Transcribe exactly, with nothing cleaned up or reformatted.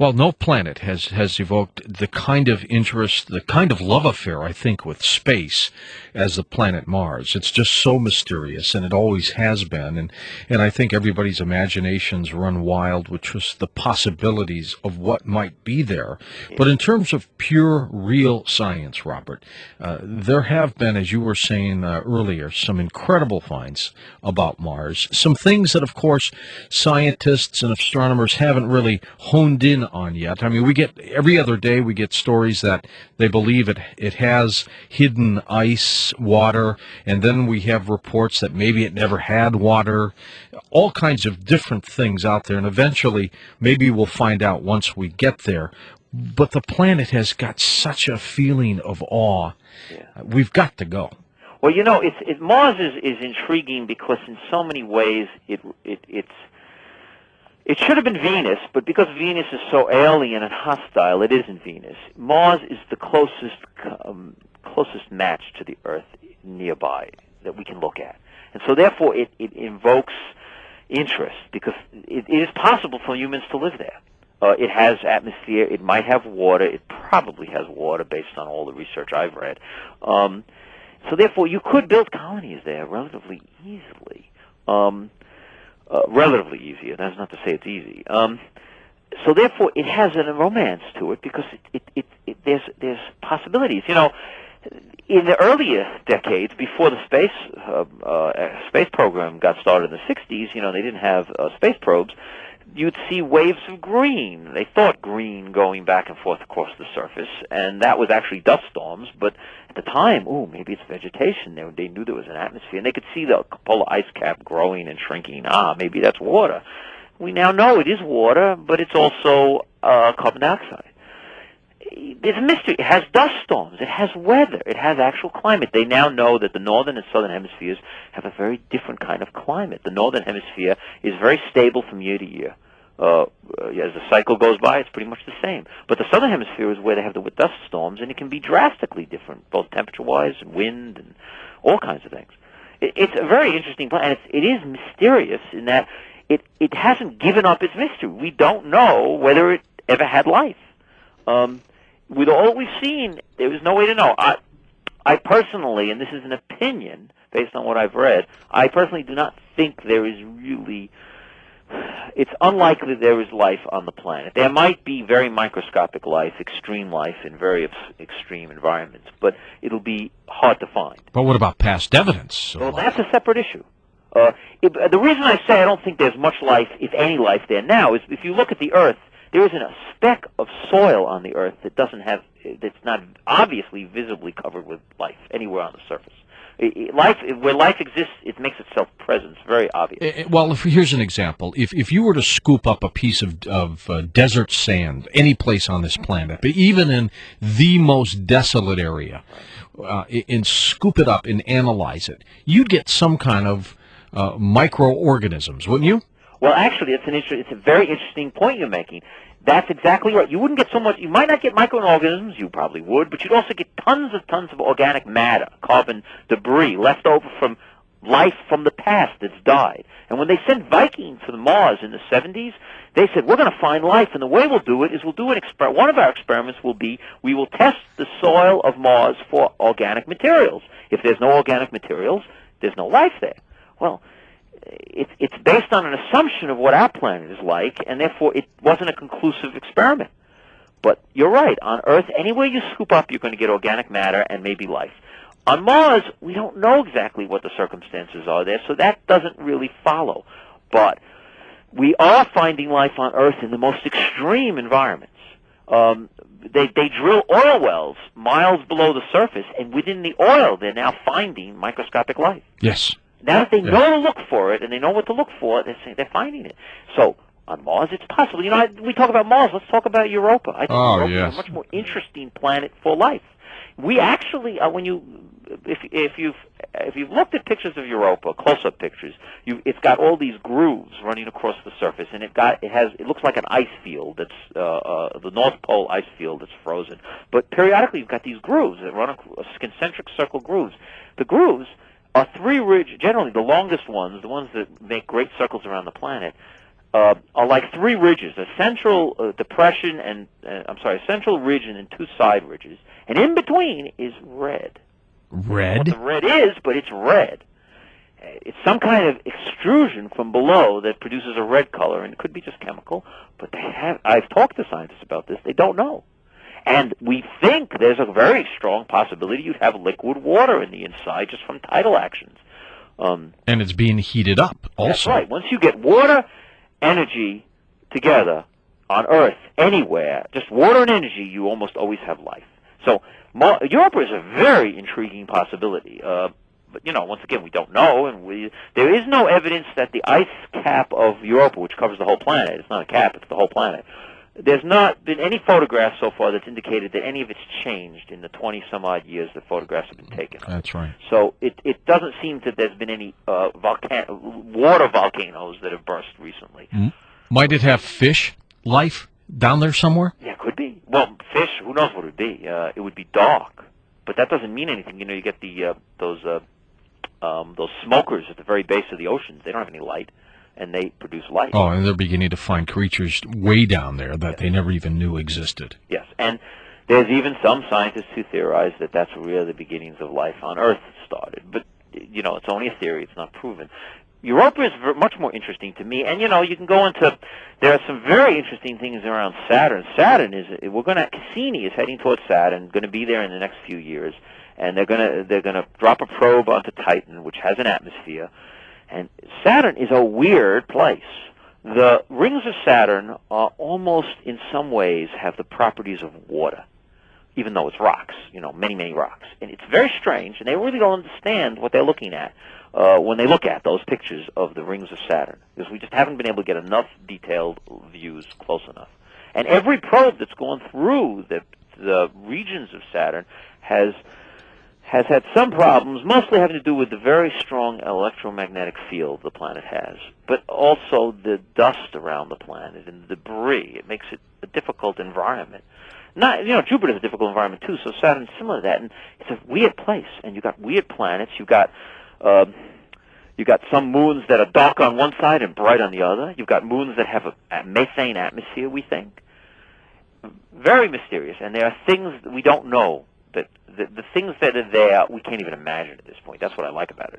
Well, no planet has, has evoked the kind of interest, the kind of love affair, I think, with space as the planet Mars. It's just so mysterious, and it always has been. And, and I think everybody's imaginations run wild with just the possibilities of what might be there. But in terms of pure, real science, Robert, uh, there have been, as you were saying uh, earlier, some incredible finds about Mars. Some things that, of course, scientists and astronomers haven't really honed in on yet. I mean, we get every other day we get stories that they believe it it has hidden ice, water, and then we have reports that maybe it never had water. All kinds of different things out there, and eventually maybe we'll find out once we get there. But the planet has got such a feeling of awe. Yeah. We've got to go. Well, you know, it's it, Mars is, is intriguing because in so many ways it it it's It should have been Venus, but because Venus is so alien and hostile, it isn't Venus. Mars is the closest um, closest match to the Earth nearby that we can look at. And so therefore it, it invokes interest because it, it is possible for humans to live there. Uh, it has atmosphere. It might have water. It probably has water based on all the research I've read. Um, so therefore you could build colonies there relatively easily. Um, Uh, relatively easier. That's not to say it's easy. Um, so therefore, it has a romance to it because it, it, it, it, there's there's possibilities. You know, in the earlier decades, before the space uh, uh, space program got started in the sixties, you know, they didn't have uh, space probes. You'd see waves of green. They thought green going back and forth across the surface, and that was actually dust storms. But at the time, ooh, maybe it's vegetation. They, they knew there was an atmosphere, and they could see the polar ice cap growing and shrinking. Ah, maybe that's water. We now know it is water, but it's also uh, carbon dioxide. There's a mystery. It has dust storms. It has weather. It has actual climate. They now know that the northern and southern hemispheres have a very different kind of climate. The northern hemisphere is very stable from year to year. Uh, as the cycle goes by, it's pretty much the same. But the southern hemisphere is where they have the dust storms, and it can be drastically different, both temperature-wise and wind and all kinds of things. It, it's a very interesting planet, and it's, it is mysterious in that it, it hasn't given up its mystery. We don't know whether it ever had life. Um, with all we've seen, there is no way to know. I, I personally, and this is an opinion based on what I've read, I personally do not think there is really... It's unlikely there is life on the planet. There might be very microscopic life, extreme life in very extreme environments, but it'll be hard to find. But what about past evidence? Well, that's a separate issue. Uh, it, the reason I say I don't think there's much life, if any life there now, is if you look at the Earth, there isn't a speck of soil on the Earth that doesn't have, that's not obviously visibly covered with life anywhere on the surface. Life, where life exists, it makes itself present. It's very obvious. Well, if, here's an example. If if you were to scoop up a piece of, of uh, desert sand, any place on this planet, but even in the most desolate area, uh, and scoop it up and analyze it, you'd get some kind of uh, microorganisms, wouldn't you? Well, actually, it's an inter- it's a very interesting point you're making. That's exactly right. You wouldn't get so much. You might not get microorganisms. You probably would, but you'd also get tons and tons of organic matter, carbon debris left over from life from the past that's died. And when they sent Viking to the Mars in the seventies, they said, we're going to find life, and the way we'll do it is we'll do an exper- one of our experiments will be we will test the soil of Mars for organic materials. If there's no organic materials, there's no life there. Well, it's it's based on an assumption of what our planet is like, and therefore it wasn't a conclusive experiment. But you're right. On Earth, anywhere you scoop up, you're going to get organic matter and maybe life. On Mars, we don't know exactly what the circumstances are there, so that doesn't really follow. But we are finding life on Earth in the most extreme environments. Um, they, they drill oil wells miles below the surface, and within the oil, they're now finding microscopic life. Yes. Now that they yes. know to look for it, and they know what to look for, they're saying they're finding it. So on Mars, it's possible. You know, I, we talk about Mars. Let's talk about Europa. I think oh, Europa yes. is a much more interesting planet for life. We actually, uh, when you, if if you've if you've looked at pictures of Europa, close-up pictures, you it's got all these grooves running across the surface, and it got it has it looks like an ice field that's uh, uh, the North Pole ice field that's frozen. But periodically, you've got these grooves that run across, concentric circle grooves. The grooves are three ridge, generally the longest ones, the ones that make great circles around the planet, uh, are like three ridges: a central uh, depression, and uh, I'm sorry, a central ridge, and then two side ridges, and in between is red. Red? What the red is, but it's red. It's some kind of extrusion from below that produces a red color, and it could be just chemical, but they have, I've talked to scientists about this, they don't know. And we think there's a very strong possibility you'd have liquid water in the inside just from tidal actions. Um, and it's being heated up also. That's right. Once you get water, energy together on Earth, anywhere, just water and energy, you almost always have life. So Europa is a very intriguing possibility. Uh, But, you know, once again, we don't know, and we there is no evidence that the ice cap of Europa, which covers the whole planet, it's not a cap, it's the whole planet, there's not been any photographs so far that's indicated that any of it's changed in the twenty-some-odd years that photographs have been taken. That's right. So it, it doesn't seem that there's been any uh, volcan water volcanoes that have burst recently. Mm. Might it have fish life down there somewhere? Yeah, it could be. Well, fish, who knows what it would be. Uh, it would be dark, but that doesn't mean anything. You know, you get the uh, those... Uh, Um, those smokers at the very base of the oceans, they don't have any light, and they produce light. Oh, and they're beginning to find creatures way down there that yes. they never even knew existed. Yes, and there's even some scientists who theorize that that's where the beginnings of life on Earth started. But, you know, it's only a theory, it's not proven. Europa is much more interesting to me, and, you know, you can go into, there are some very interesting things around Saturn. Saturn is, we're going to, Cassini is heading towards Saturn, going to be there in the next few years. And they're gonna they're gonna drop a probe onto Titan, which has an atmosphere. And Saturn is a weird place. The rings of Saturn are almost, in some ways, have the properties of water, even though it's rocks. You know, many many rocks. And it's very strange, and they really don't understand what they're looking at uh, when they look at those pictures of the rings of Saturn, because we just haven't been able to get enough detailed views close enough. And every probe that's gone through the the regions of Saturn has has had some problems, mostly having to do with the very strong electromagnetic field the planet has, but also the dust around the planet and the debris. It makes it a difficult environment. Not, you know, Jupiter's a difficult environment too, so Saturn's similar to that, and it's a weird place. And you've got weird planets. You've got, uh, you've got some moons that are dark on one side and bright on the other. You've got moons that have a, a methane atmosphere, we think. Very mysterious, and there are things that we don't know. That the, the things that are there, we can't even imagine at this point. That's what I like about it.